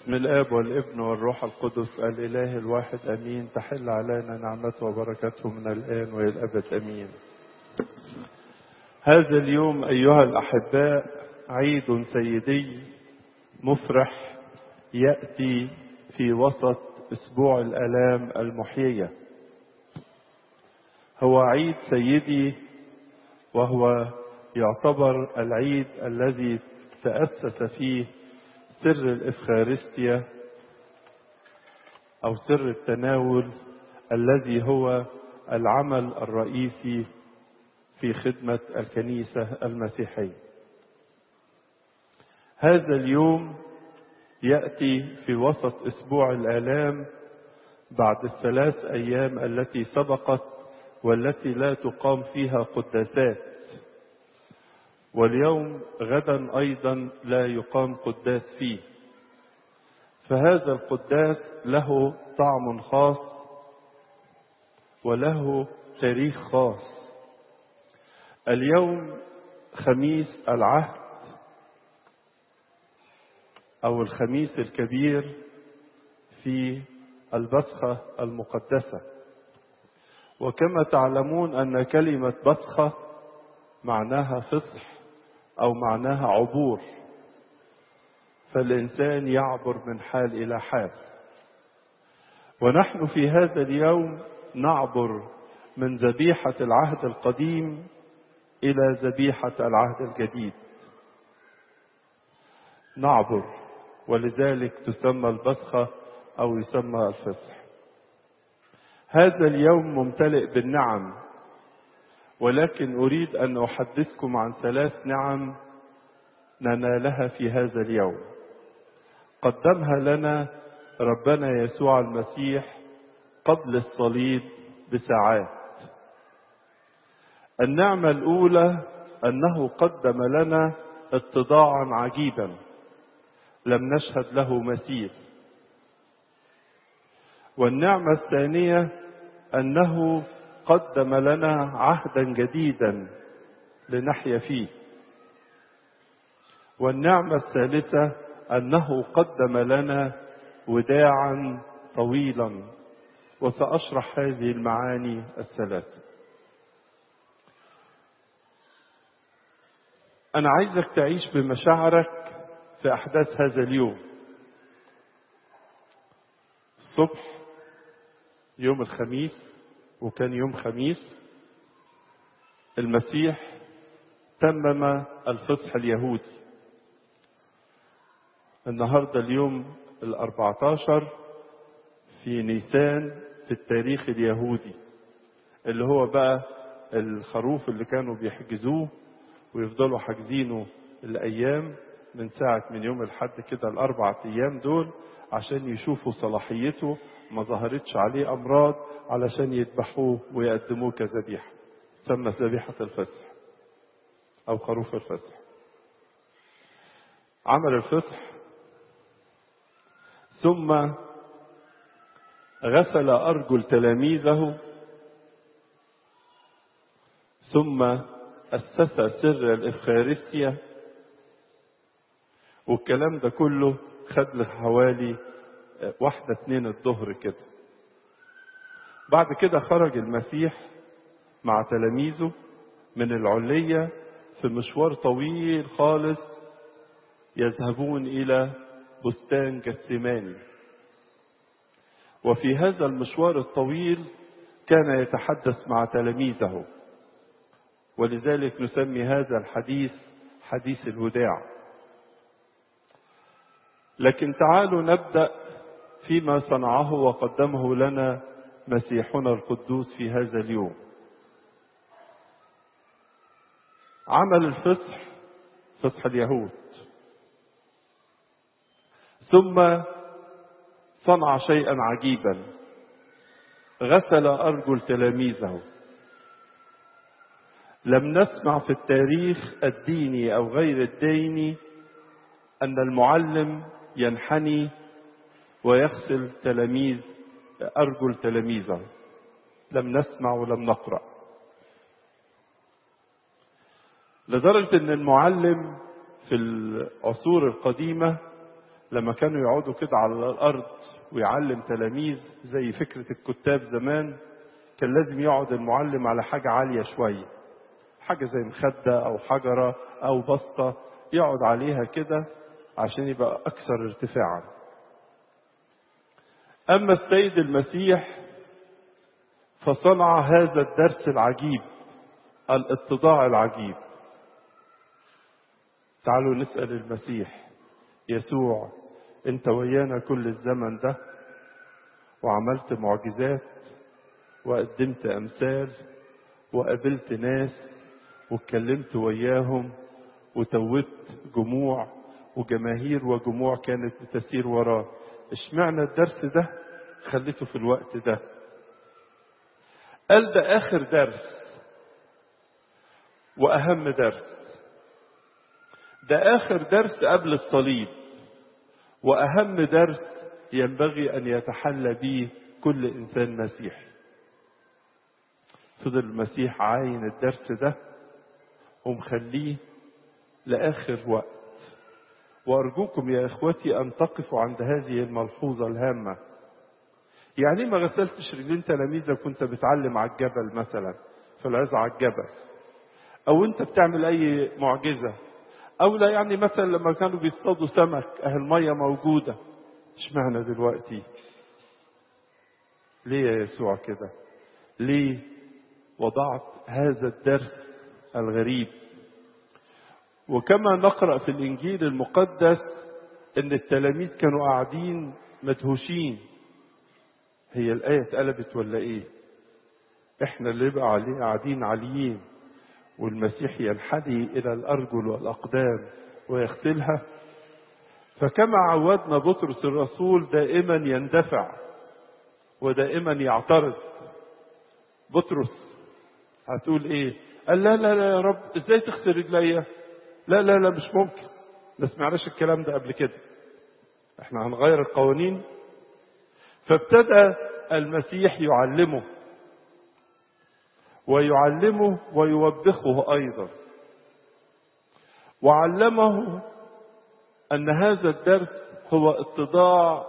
بسم الآب والابن والروح القدس الإله الواحد أمين. تحل علينا نعمته وبركاته من الآن وإلى الأبد أمين. هذا اليوم أيها الأحباء عيد سيدي مفرح يأتي في وسط أسبوع الآلام المحيية. هو عيد سيدي، وهو يعتبر العيد الذي تأسس فيه سر الإفخارستيا أو سر التناول، الذي هو العمل الرئيسي في خدمة الكنيسة المسيحية. هذا اليوم يأتي في وسط أسبوع الآلام بعد الثلاث أيام التي سبقت والتي لا تقام فيها قداسات، واليوم غدا أيضا لا يقام قداس فيه. فهذا القداس له طعم خاص وله تاريخ خاص. اليوم خميس العهد أو الخميس الكبير في البصخة المقدسة. وكما تعلمون أن كلمة بصخة معناها فصح أو معناها عبور، فالإنسان يعبر من حال إلى حال. ونحن في هذا اليوم نعبر من ذبيحة العهد القديم إلى ذبيحة العهد الجديد، نعبر، ولذلك تسمى البصخة أو يسمى الفصح. هذا اليوم ممتلئ بالنعم، ولكن أريد أن أحدثكم عن 3 نعم ننالها في هذا اليوم قدمها لنا ربنا يسوع المسيح قبل الصليب بساعات. النعمة الأولى أنه قدم لنا اتضاعا عجيبا لم نشهد له مثيل. والنعمة الثانية أنه قدم لنا عهدا جديدا لنحيا فيه. والنعمة الثالثة أنه قدم لنا وداعا طويلا. وسأشرح هذه المعاني الثلاثة. أنا عايزك تعيش بمشاعرك في أحداث هذا اليوم. الصبح يوم الخميس، وكان يوم خميس، المسيح تمم الفصح اليهودي. النهاردة اليوم 14 في نيسان في التاريخ اليهودي، اللي هو بقى الخروف اللي كانوا بيحجزوه ويفضلوا حاجزينه الأيام من يوم الحد كده ال4 أيام دول، عشان يشوفوا صلاحيته ما ظهرتش عليه أمراض، علشان يذبحوه ويقدموه كذبيحة. تسمى ذبيحة الفصح أو خروف الفصح. عمل الفصح، ثم غسل أرجل تلاميذه، ثم أسس سر الإفخارستيا. والكلام ده كله خد له حوالي 1-2 الظهر كده. بعد كده خرج المسيح مع تلاميذه من العلية في مشوار طويل خالص، يذهبون إلى بستان جثماني. وفي هذا المشوار الطويل كان يتحدث مع تلاميذه، ولذلك نسمي هذا الحديث حديث الوداع. لكن تعالوا نبدأ فيما صنعه وقدمه لنا مسيحنا القدوس في هذا اليوم. عمل الفصح، فصح اليهود، ثم صنع شيئا عجيبا، غسل أرجل تلاميذه. لم نسمع في التاريخ الديني أو غير الديني أن المعلم ينحني ويغسل أرجل تلاميذه. لم نسمع ولم نقرأ. لدرجة أن المعلم في العصور القديمة لما كانوا يقعدوا كده على الأرض ويعلم تلاميذ زي فكرة الكتاب زمان، كان لازم يقعد المعلم على حاجة عالية شوية، حاجة زي مخدة أو حجرة أو بسطة يقعد عليها كده عشان يبقى أكثر ارتفاعا. أما السيد المسيح فصنع هذا الدرس العجيب، الاتضاع العجيب. تعالوا نسأل المسيح: يسوع، انت ويانا كل الزمن ده وعملت معجزات وقدمت أمثال وقابلت ناس واتكلمت وياهم وتوبت جموع وجماهير وجموع كانت بتسير وراه، اشمعنى الدرس ده خليته في الوقت ده؟ قال ده آخر درس وأهم درس، ده آخر درس قبل الصليب وأهم درس ينبغي أن يتحلى به كل إنسان مسيحي. فضل المسيح عاين الدرس ده ومخليه لآخر وقت. وأرجوكم يا إخوتي أن تقفوا عند هذه الملحوظة الهامة. يعني ما غسلتش رجلين تلاميذك وانت بتعلم على الجبل مثلا في العظة على الجبل، أو انت بتعمل أي معجزة، أو لا يعني مثلا لما كانوا بيصطادوا سمك المية موجودة، اشمعنى دلوقتي؟ ليه يا يسوع كده؟ ليه وضعت هذا الدرس الغريب؟ وكما نقرأ في الإنجيل المقدس إن التلاميذ كانوا قاعدين مدهوشين. هي الآية اتقلبت ولا إيه؟ إحنا اللي بقى عليه قاعدين عاليين والمسيح ينحني إلى الأرجل والأقدام ويغسلها. فكما عودنا بطرس الرسول دائما يندفع ودائما يعترض. بطرس هتقول إيه؟ قال لا لا لا يا رب، إزاي تغسل رجليا؟ لا لا لا مش ممكن، ما سمعناش الكلام ده قبل كده، احنا هنغير القوانين. فابتدأ المسيح يعلمه ويعلمه ويوبخه أيضا، وعلمه أن هذا الدرس هو اتضاع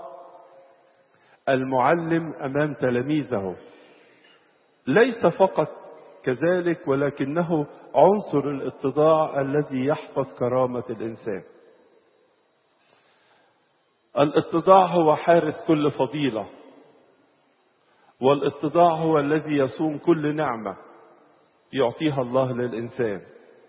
المعلم أمام تلاميذه. ليس فقط كذلك، ولكنه عنصر الاتضاع الذي يحفظ كرامة الإنسان. الاتضاع هو حارس كل فضيلة، والاتضاع هو الذي يصون كل نعمة يعطيها الله للإنسان،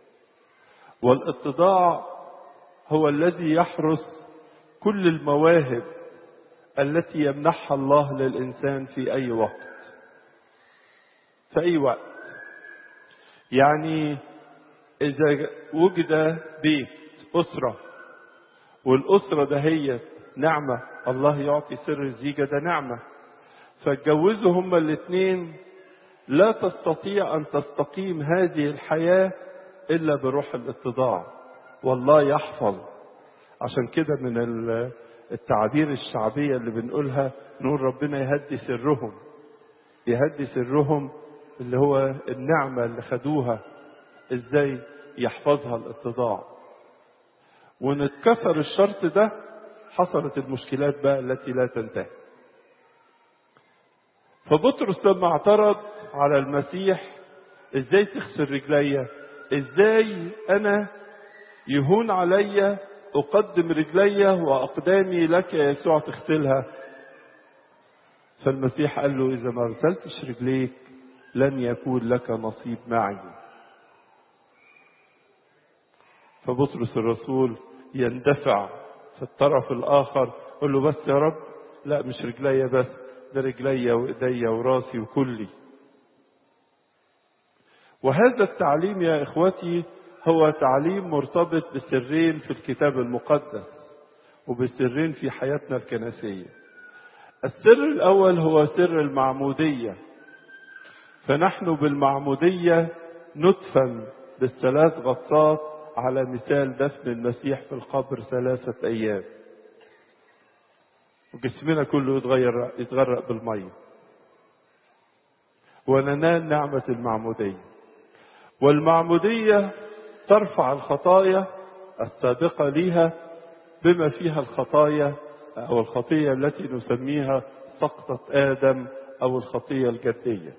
والاتضاع هو الذي يحرس كل المواهب التي يمنحها الله للإنسان في أي وقت. في أي وقت. يعني إذا وجد بيت أسرة، والأسرة ده هي نعمة، الله يعطي سر الزيجة ده نعمة، فاتجوزوا هما الاثنين، لا تستطيع أن تستقيم هذه الحياة إلا بروح الاتضاع، والله يحفظ. عشان كده من التعبير الشعبية اللي بنقولها نقول ربنا يهدي سرهم، يهدي سرهم، اللي هو النعمة اللي خدوها ازاي يحفظها الاتضاع. ونتكسر الشرط ده حصلت المشكلات بقى التي لا تنتهي. فبطرس لما اعترض على المسيح: ازاي تغسل رجليا؟ ازاي انا يهون عليا اقدم رجليا واقدامي لك يا يسوع تغسلها؟ فالمسيح قال له: اذا ما غسلتش رجليك لن يكون لك نصيب معي. فبطرس الرسول يندفع في الطرف الاخر، يقول له: بس يا رب، لا مش رجليا بس، ده رجليا وايديا وراسي وكلي. وهذا التعليم يا اخوتي هو تعليم مرتبط بسرين في الكتاب المقدس وبسرين في حياتنا الكنسية. السر الاول هو سر المعمودية، فنحن بالمعمودية ندفن بالثلاث غطات على مثال دفن المسيح في القبر 3 أيام، وجسمنا كله يتغرق بالمية وننال نعمة المعمودية. والمعمودية ترفع الخطايا السابقة ليها بما فيها الخطايا أو الخطية التي نسميها سقطة آدم أو الخطية الجدية.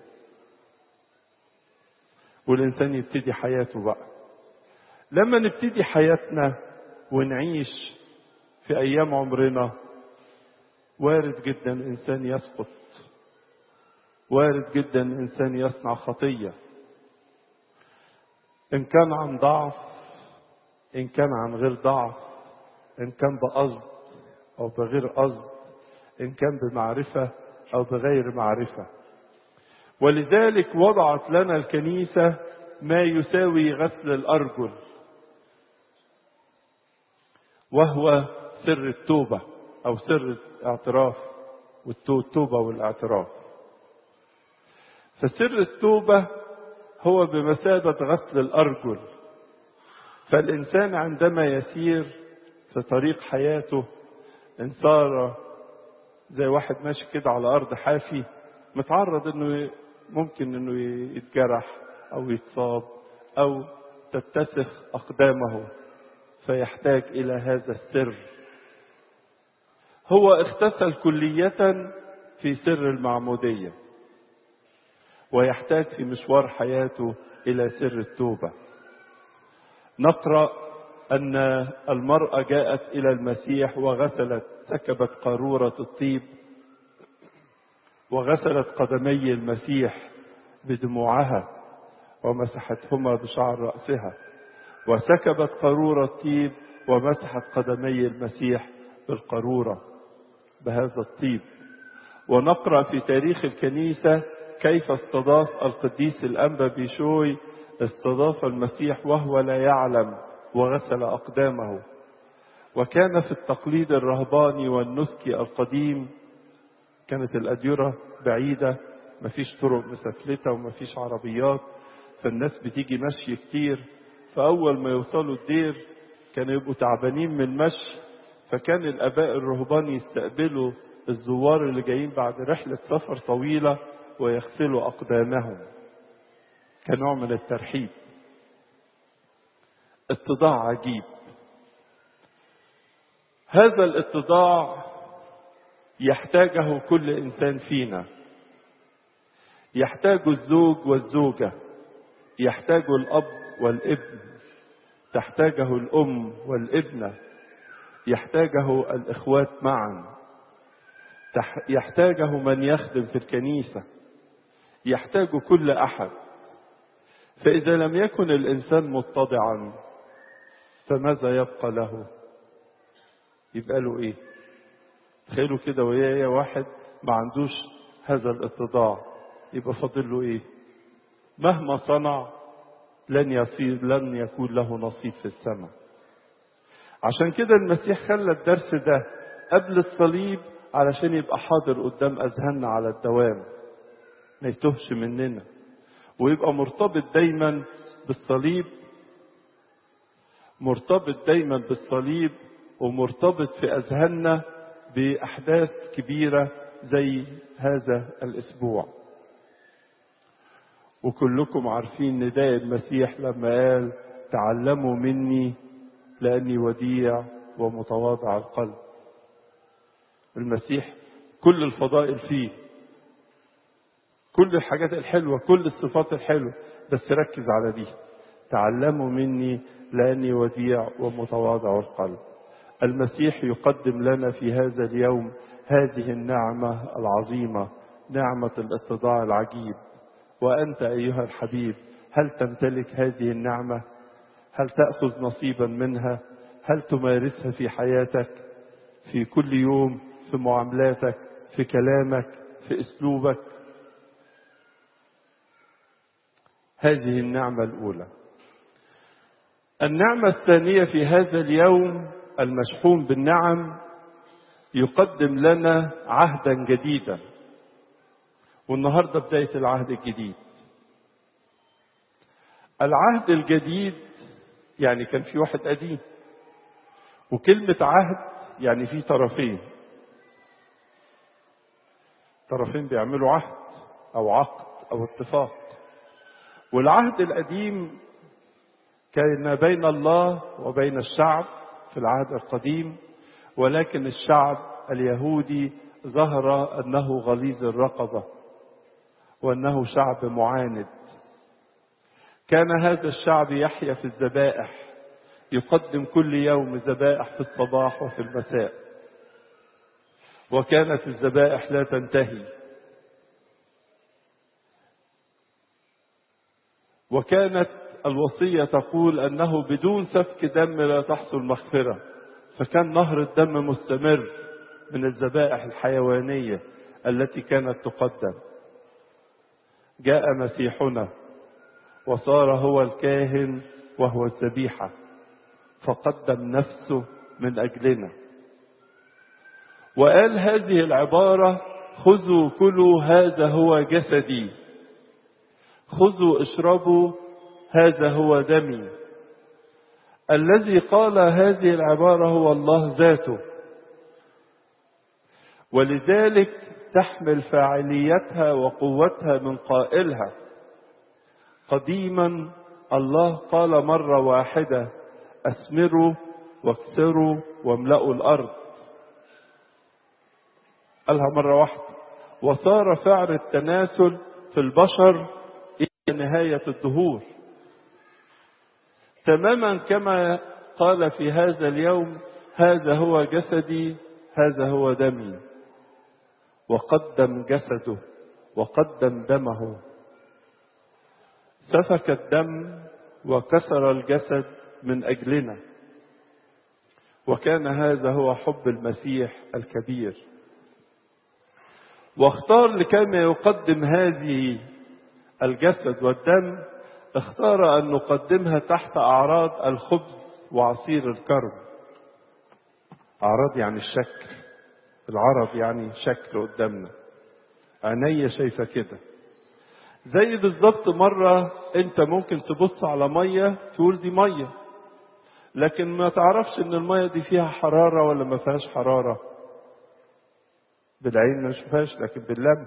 والإنسان يبتدي حياته بقى. لما نبتدي حياتنا ونعيش في أيام عمرنا، وارد جدا إنسان يسقط، وارد جدا إنسان يصنع خطية، إن كان عن ضعف، إن كان عن غير ضعف، إن كان بقصد أو بغير قصد، إن كان بمعرفة أو بغير معرفة. ولذلك وضعت لنا الكنيسة ما يساوي غسل الأرجل، وهو سر التوبة أو سر الاعتراف، والتوبة والاعتراف. فسر التوبة هو بمثابة غسل الأرجل. فالإنسان عندما يسير في طريق حياته، إن صار زي واحد ماشي كده على أرض حافي، متعرض إنه ممكن إنه يتجرح أو يتصاب أو تتسخ أقدامه، فيحتاج إلى هذا السر. هو اغتسل كلية في سر المعمودية، ويحتاج في مشوار حياته إلى سر التوبة. نقرأ أن المرأة جاءت إلى المسيح وغسلت، سكبت قارورة الطيب وغسلت قدمي المسيح بدموعها ومسحتهما بشعر رأسها، وسكبت قارورة الطيب ومسحت قدمي المسيح بالقارورة بهذا الطيب. ونقرأ في تاريخ الكنيسة كيف استضاف القديس الأنبا بيشوي، استضاف المسيح وهو لا يعلم وغسل أقدامه. وكان في التقليد الرهباني والنسكي القديم كانت الأديرة بعيدة، مفيش طرق مسفلتة ومفيش عربيات، فالناس بتيجي مشي كتير. فأول ما يوصلوا الدير كانوا يبقوا تعبانين من مشي، فكان الآباء الرهبان يستقبلوا الزوار اللي جايين بعد رحلة سفر طويلة ويغسلوا أقدامهم كنوع من الترحيب. اتضاع عجيب. هذا الاتضاع يحتاجه كل إنسان فينا، يحتاج الزوج والزوجة، يحتاج الأب والابن، تحتاجه الأم والابنة، يحتاجه الإخوات معا، يحتاجه من يخدم في الكنيسة، يحتاج كل أحد. فإذا لم يكن الإنسان متضعا فماذا يبقى له؟ يبقى له إيه؟ تخيلوا كده ويايا واحد ما عندوش هذا الاتضاع، يبقى فاضل له إيه؟ مهما صنع لن يكون له نصيب في السماء. عشان كده المسيح خلى الدرس ده قبل الصليب علشان يبقى حاضر قدام أذهاننا على الدوام، ما يتوهش مننا، ويبقى مرتبط دايما بالصليب، مرتبط دايما بالصليب، ومرتبط في أذهاننا بأحداث كبيرة زي هذا الأسبوع. وكلكم عارفين نداء المسيح لما قال تعلموا مني لأني وديع ومتواضع القلب. المسيح كل الفضائل فيه، كل الحاجات الحلوة، كل الصفات الحلوة، بس ركز على دي، تعلموا مني لأني وديع ومتواضع القلب. المسيح يقدم لنا في هذا اليوم هذه النعمة العظيمة، نعمة الاتضاع العجيب. وأنت أيها الحبيب، هل تمتلك هذه النعمة؟ هل تأخذ نصيبا منها؟ هل تمارسها في حياتك، في كل يوم، في معاملاتك، في كلامك، في أسلوبك؟ هذه النعمة الأولى. النعمة الثانية في هذا اليوم المشحون بالنعم يقدم لنا عهدا جديدا، والنهاردة بداية العهد الجديد. العهد الجديد يعني كان في واحد قديم، وكلمة عهد يعني في طرفين بيعملوا عهد أو عقد أو اتفاق. والعهد القديم كان بين الله وبين الشعب في العهد القديم، ولكن الشعب اليهودي ظهر أنه غليظ الرقبة وأنه شعب معاند. كان هذا الشعب يحيا في الذبائح، يقدم كل يوم ذبائح في الصباح وفي المساء، وكانت الذبائح لا تنتهي، وكانت الوصية تقول أنه بدون سفك دم لا تحصل مغفرة، فكان نهر الدم مستمر من الذبائح الحيوانية التي كانت تقدم. جاء مسيحنا وصار هو الكاهن وهو الذبيحة، فقدم نفسه من أجلنا، وقال هذه العبارة: خذوا كلوا هذا هو جسدي، خذوا اشربوا هذا هو دمي. الذي قال هذه العبارة هو الله ذاته، ولذلك تحمل فاعليتها وقوتها من قائلها. قديما الله قال مرة واحدة: أثمروا واكثروا واملأوا الأرض. قالها مرة واحدة، وصار فعل التناسل في البشر إلى نهاية الدهور، تماما كما قال في هذا اليوم: هذا هو جسدي هذا هو دمي. وقدم جسده وقدم دمه، سفك الدم وكسر الجسد من أجلنا، وكان هذا هو حب المسيح الكبير. واختار لكي يقدم هذه الجسد والدم، اختار أن نقدمها تحت أعراض الخبز وعصير الكرم. أعراض يعني الشكل، العرض يعني شكل قدامنا، عيني شايفة كده. زي بالظبط مرة انت ممكن تبص على مية تقول دي مية، لكن ما تعرفش ان المية دي فيها حرارة ولا ما فيهاش حرارة. بالعين ما نشوفهاش، لكن باللمس.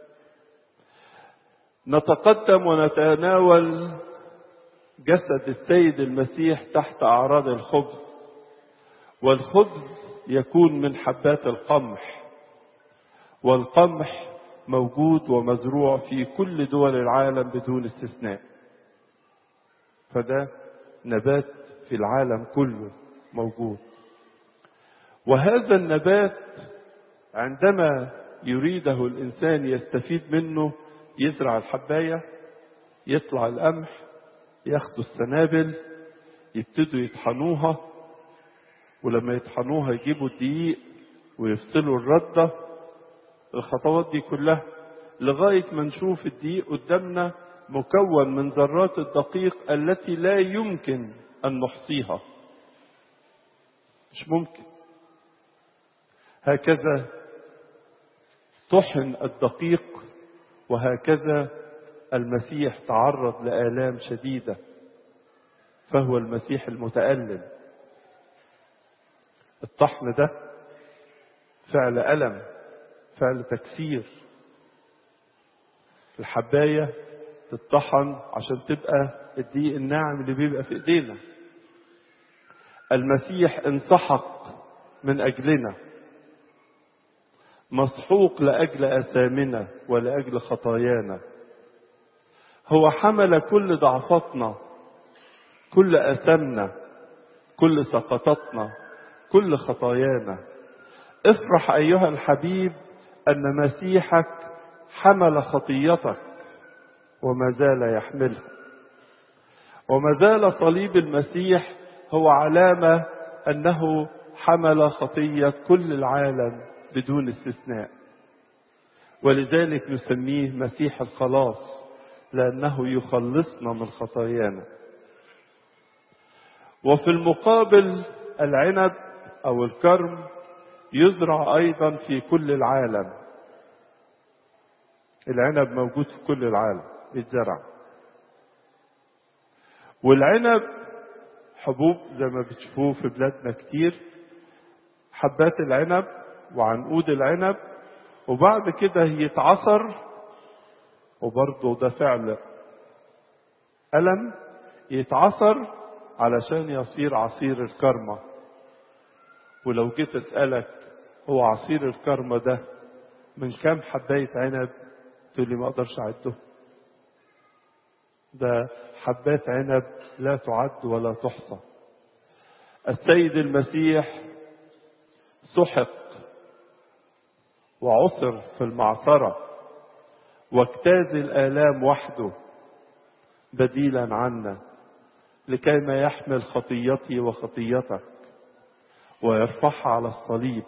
نتقدم ونتناول جسد السيد المسيح تحت أعراض الخبز، والخبز يكون من حبات القمح، والقمح موجود ومزروع في كل دول العالم بدون استثناء، فده نبات في العالم كله موجود. وهذا النبات عندما يريده الإنسان يستفيد منه، يزرع الحباية، يطلع القمح، ياخدوا السنابل، يبتدوا يطحنوها، ولما يطحنوها يجيبوا الدقيق ويفصلوا الردة. الخطوات دي كلها لغاية ما نشوف الدقيق قدامنا مكون من ذرات الدقيق التي لا يمكن أن نحصيها، مش ممكن. هكذا طحن الدقيق، وهكذا المسيح تعرض لآلام شديدة، فهو المسيح المتألم. الطحن ده فعل ألم، فعل تكسير. الحباية تطحن عشان تبقى الدقيق الناعم اللي بيبقى في ايدينا. المسيح انسحق من أجلنا، مسحوق لأجل آثامنا ولأجل خطايانا. هو حمل كل ضعفاتنا، كل آثامنا، كل سقطاتنا، كل خطايانا. افرح أيها الحبيب أن مسيحك حمل خطيتك وما زال يحملها، وما زال صليب المسيح هو علامة أنه حمل خطية كل العالم بدون استثناء. ولذلك نسميه مسيح الخلاص، لأنه يخلصنا من خطايانا. وفي المقابل العنب أو الكرم يزرع أيضا في كل العالم. العنب موجود في كل العالم، يتزرع. والعنب حبوب زي ما بتشوفوه في بلادنا كتير، حبات العنب وعنقود العنب، وبعد كده يتعصر، وبرضه ده فعل ألم، يتعصر علشان يصير عصير الكرمة. ولو جيت اسألك هو عصير الكرمة ده من كام حباية عنب، تقول لي ما اقدرش اعده. ده حبات عنب لا تعد ولا تحصى. السيد المسيح سحق وعصر في المعصرة واجتاز الآلام وحده بديلا عنا، لكي ما يحمل خطيتي وخطيتك ويرفعها على الصليب.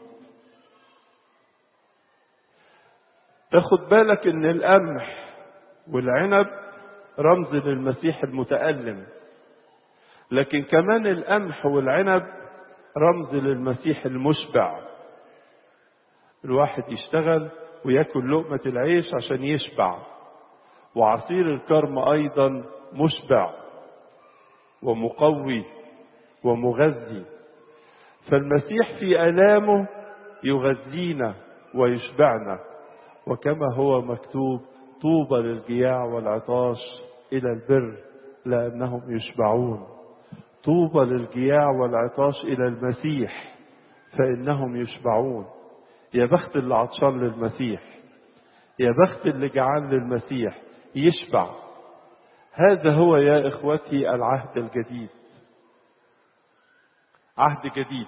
تاخد بالك ان القمح والعنب رمز للمسيح المتألم، لكن كمان القمح والعنب رمز للمسيح المشبع. الواحد يشتغل وياكل لقمة العيش عشان يشبع، وعصير الكرم ايضا مشبع ومقوي ومغذي. فالمسيح في آلامه يغذينا ويشبعنا، وكما هو مكتوب: طوبى للجياع والعطاش إلى البر لأنهم يشبعون. طوبى للجياع والعطاش إلى المسيح فإنهم يشبعون. يا بخت اللي عطشان للمسيح، يا بخت اللي جعان للمسيح يشبع. هذا هو يا إخوتي العهد الجديد. عهد جديد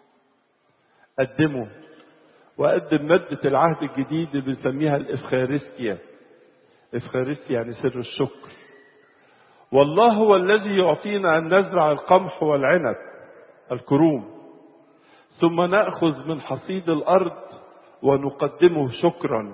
قدمه، وقدم مادة العهد الجديد اللي بنسميها الإفخارستيا. إفخارستيا يعني سر الشكر. والله هو الذي يعطينا أن نزرع القمح والعنب الكروم، ثم نأخذ من حصيد الأرض ونقدمه شكرا.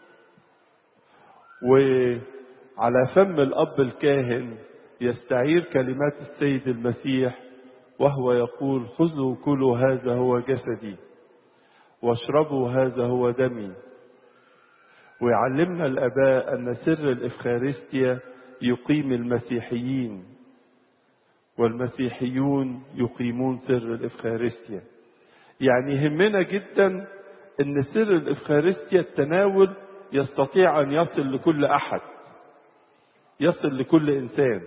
وعلى فم الأب الكاهن يستعير كلمات السيد المسيح وهو يقول: خذوا كلوا هذا هو جسدي واشربوا هذا هو دمي. ويعلمنا الآباء أن سر الإفخارستيا يقيم المسيحيين، والمسيحيون يقيمون سر الإفخارستيا. يعني يهمنا جدا أن سر الإفخارستيا التناول يستطيع أن يصل لكل أحد، يصل لكل إنسان،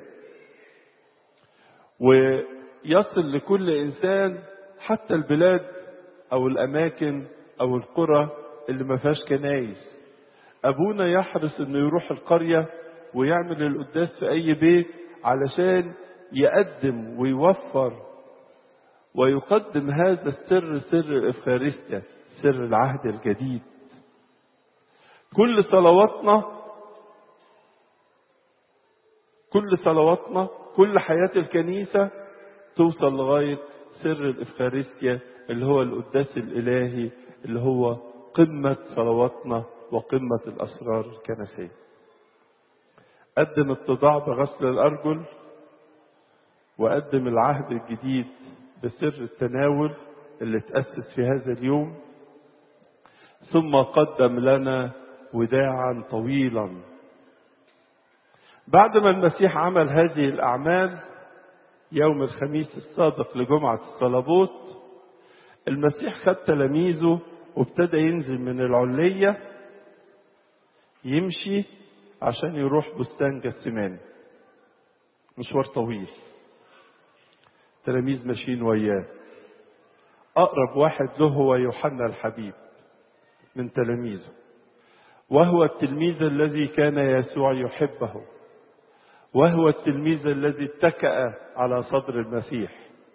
ويصل لكل إنسان حتى البلاد أو الأماكن أو القرى اللي ما فيهاش كنايس. أبونا يحرص إنه يروح القرية ويعمل القداس في أي بيت علشان يقدم ويوفر ويقدم هذا السر، سر الإفخارستيا، سر العهد الجديد. كل صلواتنا كل حياة الكنيسة توصل لغاية سر الإفخارستيا اللي هو القداس الإلهي، اللي هو قمة صلواتنا وقمة الأسرار الكنسية. قدم اتضاع بغسل الأرجل، وقدم العهد الجديد بسر التناول اللي تأسس في هذا اليوم، ثم قدم لنا وداعا طويلا. بعد ما المسيح عمل هذه الأعمال يوم الخميس السابق لجمعة الصلبوت، المسيح خد تلاميذه وابتدى ينزل من العلية يمشي عشان يروح بستان جثماني. مشوار طويل، تلاميذ ماشيين وياه. أقرب واحد له هو يوحنا الحبيب من تلاميذه، وهو التلميذ الذي كان يسوع يحبه، وهو التلميذ الذي اتكأ على صدر المسيح.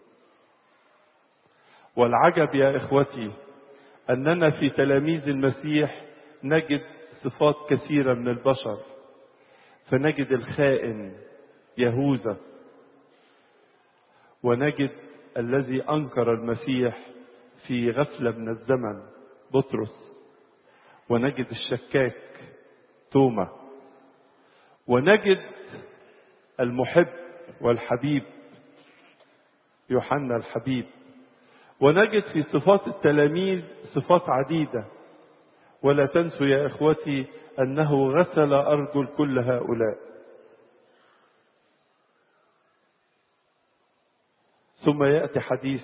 والعجب يا إخوتي أننا في تلاميذ المسيح نجد صفات كثيرة من البشر، فنجد الخائن يهوذا، ونجد الذي أنكر المسيح في غفلة من الزمن بطرس، ونجد الشكاك توما، ونجد المحب والحبيب يوحنا الحبيب. ونجد في صفات التلاميذ صفات عديدة، ولا تنسوا يا إخوتي أنه غسل أرجل كل هؤلاء. ثم يأتي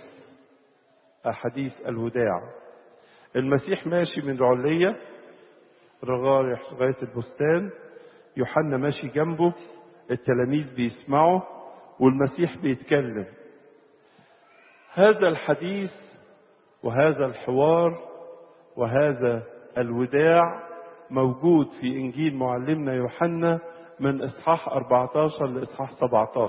حديث الوداع. المسيح ماشي من العلية رايح لغاية البستان، يوحنا ماشي جنبه، التلاميذ بيسمعوا والمسيح بيتكلم. هذا الحديث وهذا الحوار وهذا الوداع موجود في إنجيل معلمنا يوحنا من إصحاح 14 لإصحاح 17،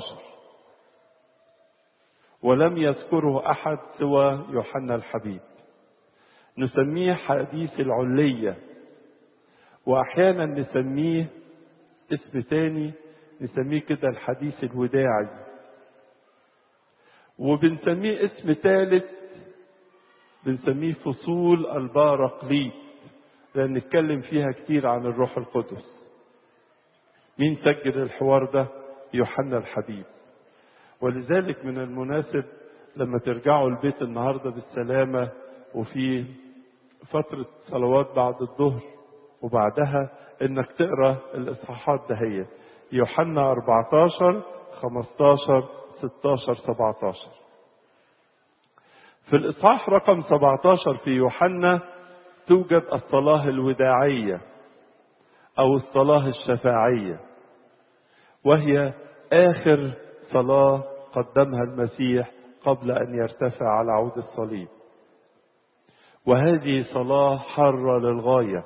ولم يذكره أحد سوى يوحنا الحبيب. نسميه حديث العلية، وأحيانا نسميه اسم تاني، نسميه كده الحديث الوداعي، وبنسميه اسم ثالث بنسميه فصول الباراقليط، لأن نتكلم فيها كتير عن الروح القدس. مين سجل الحوار ده؟ يوحنا الحبيب. ولذلك من المناسب لما ترجعوا البيت النهاردة بالسلامة وفي فترة صلوات بعد الظهر وبعدها انك تقرأ الاصحاحات دهية، يوحنا 14 15 16 17. في الاصحاح رقم 17 في يوحنا توجد الصلاة الوداعية او الصلاة الشفاعية، وهي آخر صلاة قدمها المسيح قبل أن يرتفع على عود الصليب. وهذه صلاة حارة للغاية،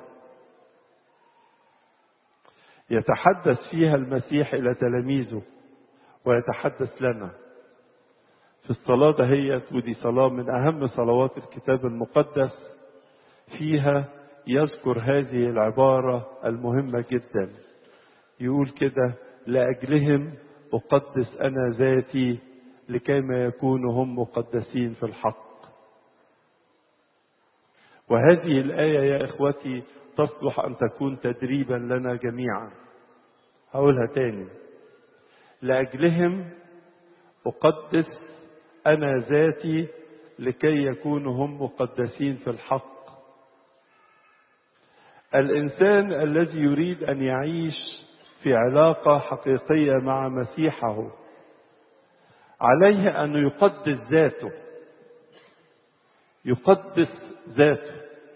يتحدث فيها المسيح إلى تلاميذه ويتحدث لنا في الصلاة دهيت. ودي صلاة من أهم صلوات الكتاب المقدس، فيها يذكر هذه العبارة المهمة جدا، يقول كده: لأجلهم أقدس أنا ذاتي لكيما يكونوا هم مقدسين في الحق. وهذه الآية يا إخوتي تصلح أن تكون تدريبا لنا جميعا. هقولها تاني: لأجلهم أقدس أنا ذاتي لكي يكونوا هم مقدسين في الحق. الإنسان الذي يريد أن يعيش في علاقة حقيقية مع مسيحه عليه أن يقدس ذاته، يقدس ذاته.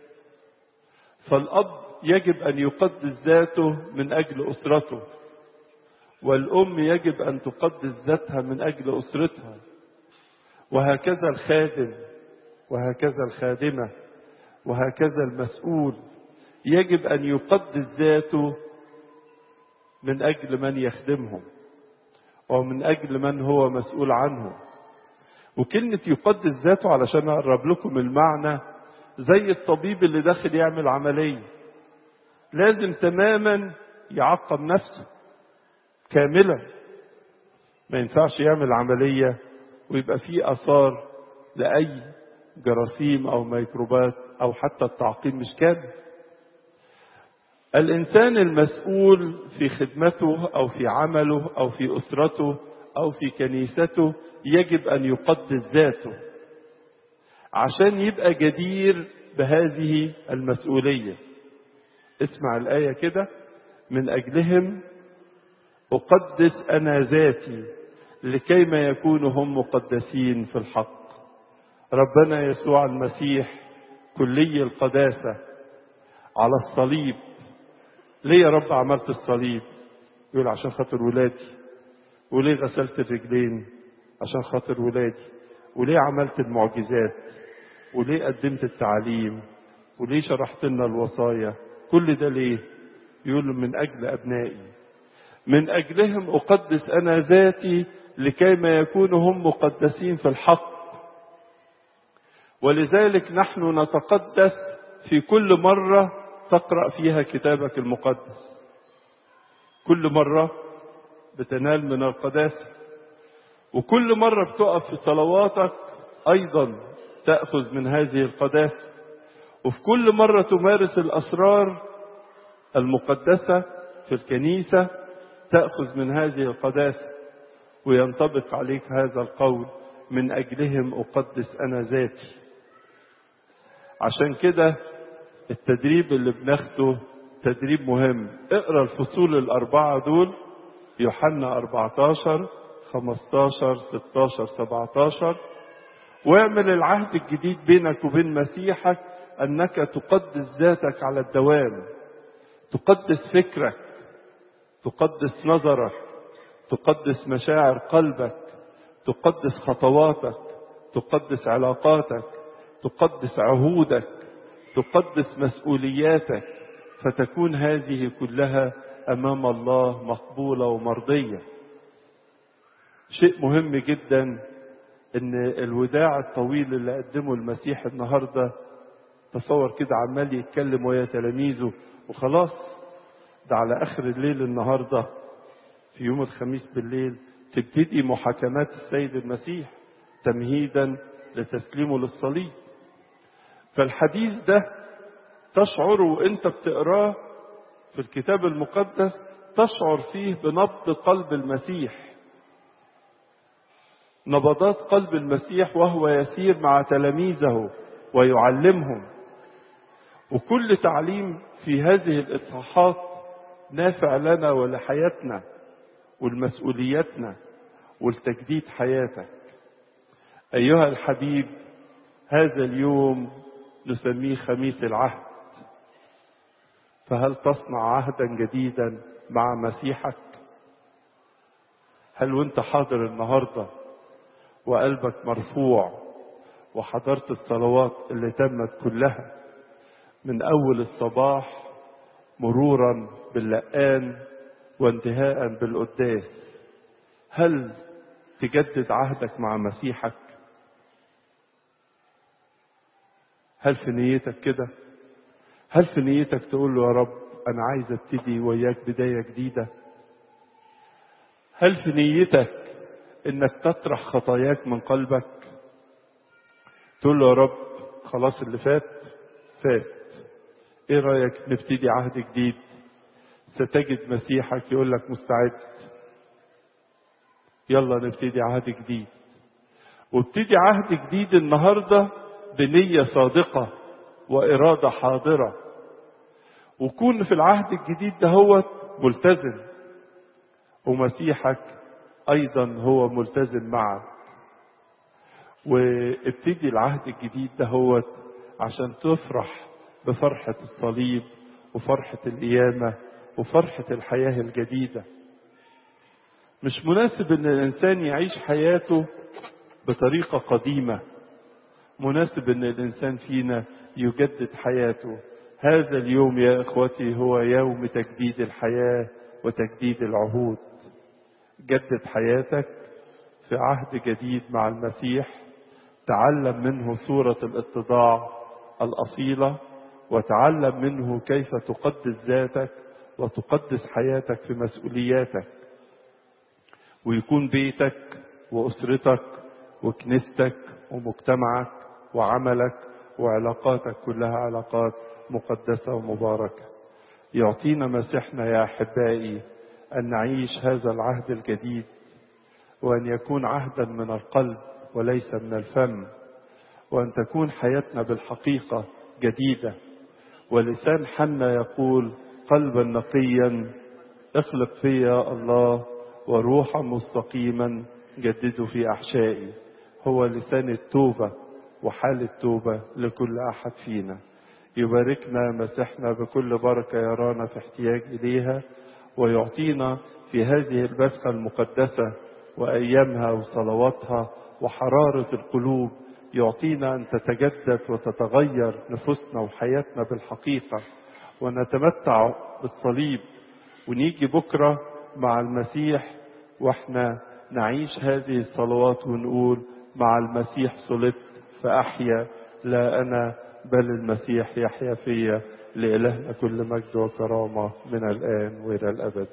فالأب يجب أن يقدس ذاته من أجل أسرته، والأم يجب أن تقدس ذاتها من أجل أسرتها، وهكذا الخادم وهكذا الخادمة وهكذا المسؤول يجب أن يقدس ذاته من أجل من يخدمهم ومن أجل من هو مسؤول عنه. وكلمة يقدس ذاته علشان أقرب لكم المعنى، زي الطبيب اللي داخل يعمل عملية لازم تماما يعقم نفسه كاملا، ما ينفعش يعمل عملية ويبقى فيه آثار لأي جراثيم أو ميكروبات أو حتى التعقيم مش كامل. الإنسان المسؤول في خدمته أو في عمله أو في أسرته أو في كنيسته يجب أن يقدس ذاته عشان يبقى جدير بهذه المسؤولية. اسمع الآية كده: من أجلهم أقدس أنا ذاتي لكيما يكونوا هم مقدسين في الحق. ربنا يسوع المسيح كلي القداسة على الصليب. ليه يا رب عملت الصليب؟ يقول عشان خاطر ولادي. وليه غسلت الرجلين؟ عشان خاطر ولادي. وليه عملت المعجزات؟ وليه قدمت التعليم؟ وليه شرحت لنا الوصايا؟ كل ده ليه؟ يقول من أجل أبنائي. من أجلهم أقدس أنا ذاتي لكيما يكونوا هم مقدسين في الحق. ولذلك نحن نتقدس في كل مرة تقرأ فيها كتابك المقدس. كل مرة بتنال من القداسة، وكل مرة بتقف في صلواتك أيضا تأخذ من هذه القداسة، وفي كل مرة تمارس الأسرار المقدسة في الكنيسة تأخذ من هذه القداسة، وينطبق عليك هذا القول: من أجلهم أقدس أنا ذاتي. عشان كده التدريب اللي بناخده تدريب مهم. اقرأ الفصول الأربعة دول: يوحنا 14 15 16 17، واعمل العهد الجديد بينك وبين مسيحك أنك تقدس ذاتك على الدوام، تقدس فكرك، تقدس نظرك، تقدس مشاعر قلبك، تقدس خطواتك، تقدس علاقاتك، تقدس عهودك، تقدس مسؤولياتك، فتكون هذه كلها أمام الله مقبولة ومرضية. شيء مهم جدا ان الوداع الطويل اللي قدمه المسيح النهارده، تصور كده عمال يتكلم ويا تلاميذه وخلاص، ده على اخر الليل النهارده في يوم الخميس بالليل تبتدي محاكمات السيد المسيح تمهيدا لتسليمه للصليب. فالحديث ده تشعر وانت بتقراه في الكتاب المقدس، تشعر فيه بنبض قلب المسيح، نبضات قلب المسيح وهو يسير مع تلاميذه ويعلمهم. وكل تعليم في هذه الإصحاحات نافع لنا ولحياتنا ولمسؤولياتنا ولتجديد حياتك. أيها الحبيب، هذا اليوم نسميه خميس العهد، فهل تصنع عهدا جديدا مع مسيحك؟ هل وانت حاضر النهارده وقلبك مرفوع وحضرت الصلوات اللي تمت كلها من أول الصباح مرورا باللقان وانتهاء بالقداس، هل تجدد عهدك مع مسيحك؟ هل في نيتك كده؟ هل في نيتك تقول له يا رب أنا عايز ابتدي وياك بداية جديدة؟ هل في نيتك إنك تطرح خطاياك من قلبك؟ تقول له يا رب خلاص اللي فات فات، ايه رأيك نبتدي عهد جديد؟ ستجد مسيحك يقول لك مستعد، يلا نبتدي عهد جديد. وابتدي عهد جديد النهاردة بنية صادقة وإرادة حاضرة، وكون في العهد الجديد ده هو ملتزم، ومسيحك أيضا هو ملتزم معك. وابتدي العهد الجديد ده هو عشان تفرح بفرحة الصليب وفرحة القيامة وفرحة الحياة الجديدة. مش مناسب ان الانسان يعيش حياته بطريقة قديمة، مناسب ان الانسان فينا يجدد حياته. هذا اليوم يا اخوتي هو يوم تجديد الحياة وتجديد العهود. جدد حياتك في عهد جديد مع المسيح، تعلم منه صورة الاتضاع الأصيلة، وتعلم منه كيف تقدس ذاتك وتقدس حياتك في مسؤولياتك، ويكون بيتك وأسرتك وكنيستك ومجتمعك وعملك وعلاقاتك كلها علاقات مقدسة ومباركة. يعطينا مسيحنا يا أحبائي أن نعيش هذا العهد الجديد، وأن يكون عهدا من القلب وليس من الفم، وأن تكون حياتنا بالحقيقة جديدة. ولسان حنا يقول قلبا نقيا اخلق فيا الله، وروحا مستقيما جدده في أحشائي. هو لسان التوبة وحال التوبة لكل أحد فينا. يباركنا مسيحنا بكل بركة يرانا في احتياج إليها، ويعطينا في هذه البسخة المقدسة وأيامها وصلواتها وحرارة القلوب، يعطينا أن تتجدد وتتغير نفوسنا وحياتنا بالحقيقة، ونتمتع بالصليب، ونيجي بكرة مع المسيح واحنا نعيش هذه الصلوات ونقول مع المسيح صلبت فأحيا، لا أنا بل المسيح يحيا فيا. لإلهنا كل مجد وكرامة من الآن وإلى الأبد.